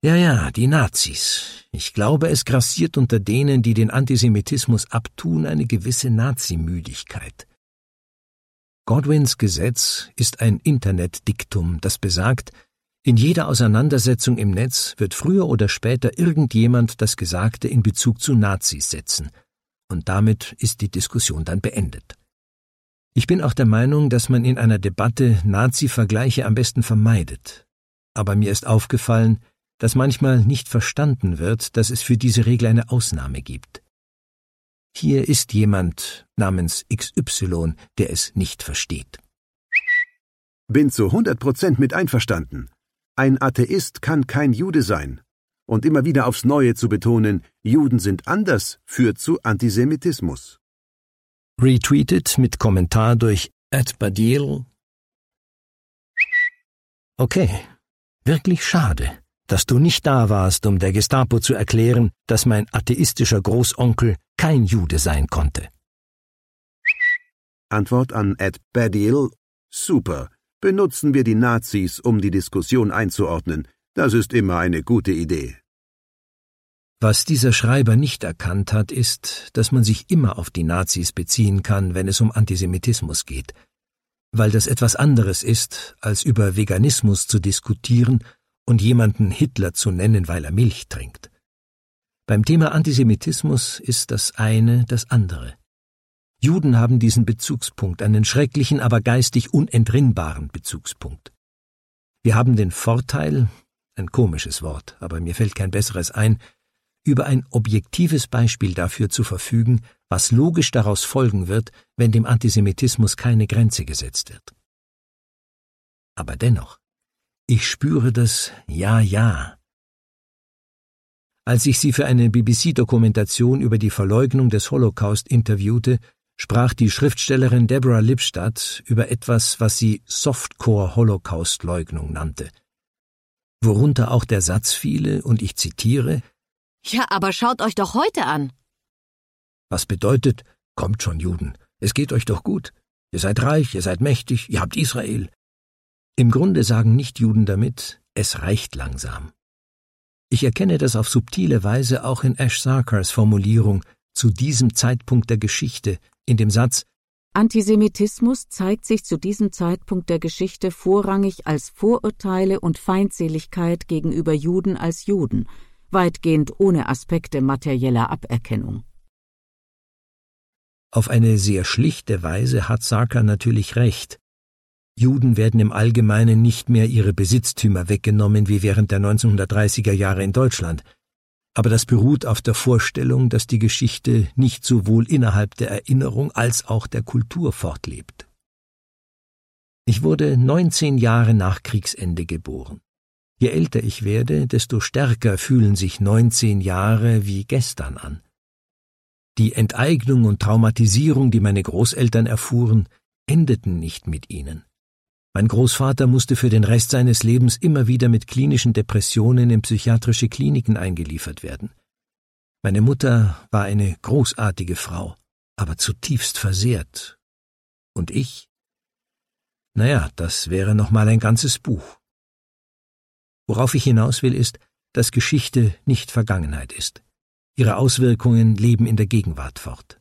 Ja, die Nazis. Ich glaube, es grassiert unter denen, die den Antisemitismus abtun, eine gewisse Nazimüdigkeit. Godwins Gesetz ist ein Internetdiktum, das besagt, in jeder Auseinandersetzung im Netz wird früher oder später irgendjemand das Gesagte in Bezug zu Nazis setzen, und damit ist die Diskussion dann beendet. Ich bin auch der Meinung, dass man in einer Debatte Nazi-Vergleiche am besten vermeidet. Aber mir ist aufgefallen, dass manchmal nicht verstanden wird, dass es für diese Regel eine Ausnahme gibt. Hier ist jemand namens XY, der es nicht versteht. Bin zu 100% mit einverstanden. Ein Atheist kann kein Jude sein. Und immer wieder aufs Neue zu betonen, Juden sind anders, führt zu Antisemitismus. Retweetet mit Kommentar durch @Badil. Okay, wirklich schade, dass du nicht da warst, um der Gestapo zu erklären, dass mein atheistischer Großonkel kein Jude sein konnte. Antwort an @Badil. Super. Benutzen wir die Nazis, um die Diskussion einzuordnen. Das ist immer eine gute Idee. Was dieser Schreiber nicht erkannt hat, ist, dass man sich immer auf die Nazis beziehen kann, wenn es um Antisemitismus geht, weil das etwas anderes ist, als über Veganismus zu diskutieren und jemanden Hitler zu nennen, weil er Milch trinkt. Beim Thema Antisemitismus ist das eine das andere. Juden haben diesen Bezugspunkt, einen schrecklichen, aber geistig unentrinnbaren Bezugspunkt. Wir haben den Vorteil, ein komisches Wort, aber mir fällt kein besseres ein, über ein objektives Beispiel dafür zu verfügen, was logisch daraus folgen wird, wenn dem Antisemitismus keine Grenze gesetzt wird. Aber dennoch, ich spüre das Ja. Als ich sie für eine BBC-Dokumentation über die Verleugnung des Holocaust interviewte, sprach die Schriftstellerin Deborah Lipstadt über etwas, was sie Softcore-Holocaust-Leugnung nannte, worunter auch der Satz fiele, und ich zitiere: Ja, aber schaut euch doch heute an. Was bedeutet, kommt schon, Juden, es geht euch doch gut. Ihr seid reich, ihr seid mächtig, ihr habt Israel. Im Grunde sagen Nichtjuden damit, es reicht langsam. Ich erkenne das auf subtile Weise auch in Ash Sarkars Formulierung zu diesem Zeitpunkt der Geschichte, in dem Satz: Antisemitismus zeigt sich zu diesem Zeitpunkt der Geschichte vorrangig als Vorurteile und Feindseligkeit gegenüber Juden als Juden, weitgehend ohne Aspekte materieller Aberkennung. Auf eine sehr schlichte Weise hat Sarkar natürlich recht. Juden werden im Allgemeinen nicht mehr ihre Besitztümer weggenommen wie während der 1930er Jahre in Deutschland. Aber das beruht auf der Vorstellung, dass die Geschichte nicht sowohl innerhalb der Erinnerung als auch der Kultur fortlebt. Ich wurde 19 Jahre nach Kriegsende geboren. Je älter ich werde, desto stärker fühlen sich 19 Jahre wie gestern an. Die Enteignung und Traumatisierung, die meine Großeltern erfuhren, endeten nicht mit ihnen. Mein Großvater musste für den Rest seines Lebens immer wieder mit klinischen Depressionen in psychiatrische Kliniken eingeliefert werden. Meine Mutter war eine großartige Frau, aber zutiefst versehrt. Und ich? Naja, das wäre noch mal ein ganzes Buch. Worauf ich hinaus will, ist, dass Geschichte nicht Vergangenheit ist. Ihre Auswirkungen leben in der Gegenwart fort.